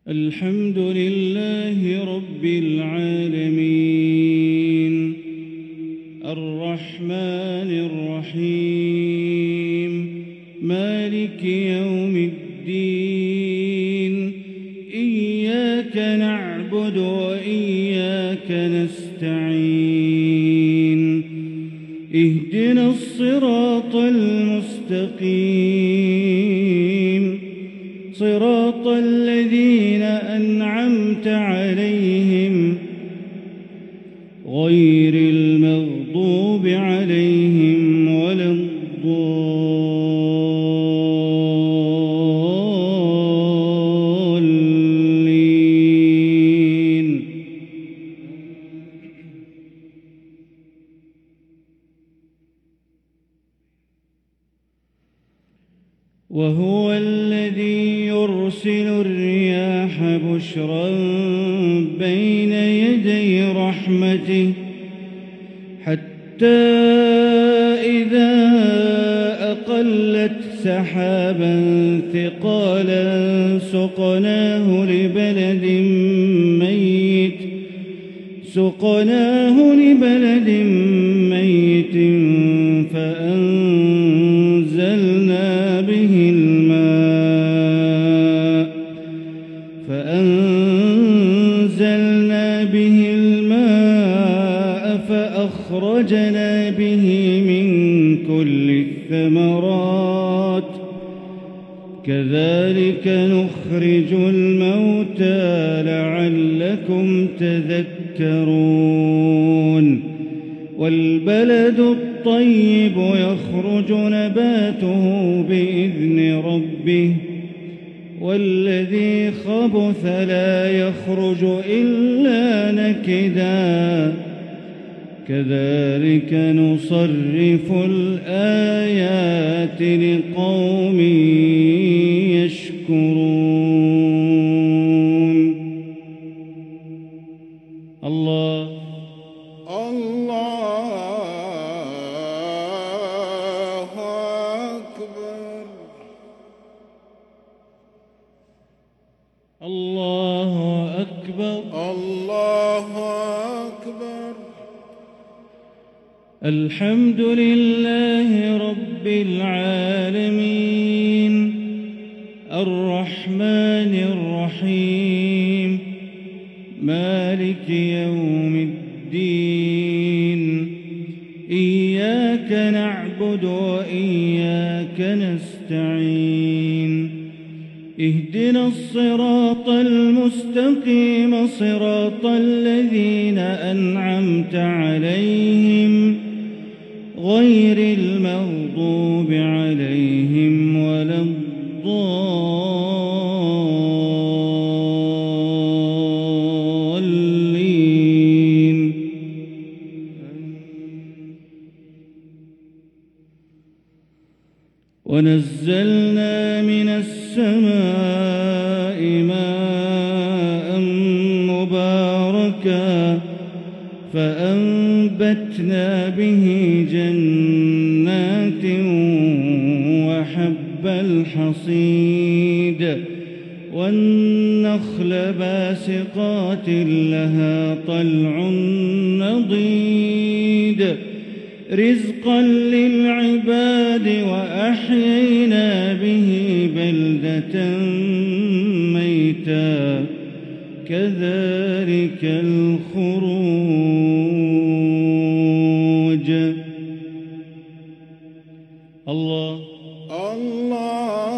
الحمد لله رب العالمين الرحمن الرحيم مالك يوم الدين إياك نعبد وإياك نستعين اهدنا الصراط المستقيم صراط الذين أنعمت عليهم غير المغضوب عليهم ولا الضالين. وهو الذي يرسل الرياح بشرا بين يدي رحمته حتى إذا أقلت سحابا ثقالا سقناه لبلد ميت فأنزلنا به الماء فأخرجنا به من كل الثمرات كذلك نخرج الموتى لعلكم تذكرون. والبلد الطيب يخرج نباته بإذن ربه والذي خبث لا يخرج إلا نكدا كذلك نصرف الآيات لقوم يشكرون. الله أكبر. الله أكبر. الله أكبر. الحمد لله رب العالمين الرحمن الرحيم مالك يوم الدين إياك نعبد وإياك نستعين اهدنا الصراط المستقيم صراط الذين أنعمت عليهم غير المغضوب عليهم ولا الضالين. ونزلنا من السماء ماء مباركا فأنبتنا به جنات وحب الحصيد والنخل باسقات لها طلع نضيد رزقا للعباد وأحيينا به بلدة ميتا كذلك الخروج. الله الله